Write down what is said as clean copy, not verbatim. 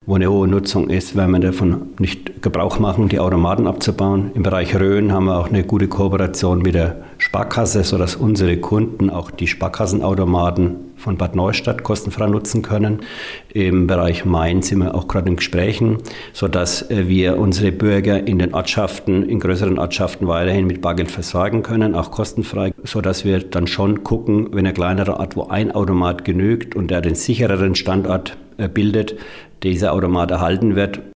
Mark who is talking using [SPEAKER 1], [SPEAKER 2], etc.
[SPEAKER 1] wo eine hohe Nutzung ist, werden wir davon nicht Gebrauch machen, die Automaten abzubauen. Im Bereich Rhön haben wir auch eine gute Kooperation mit der Sparkasse, sodass unsere Kunden auch die Sparkassenautomaten von Bad Neustadt kostenfrei nutzen können. Im Bereich Main sind wir auch gerade in Gesprächen, sodass wir unsere Bürger in den Ortschaften, in größeren Ortschaften weiterhin mit Bargeld versorgen können, auch kostenfrei, sodass wir dann schon gucken, wenn ein kleinerer Ort, wo ein Automat genügt und der den sichereren Standort bildet, dieser Automat erhalten wird.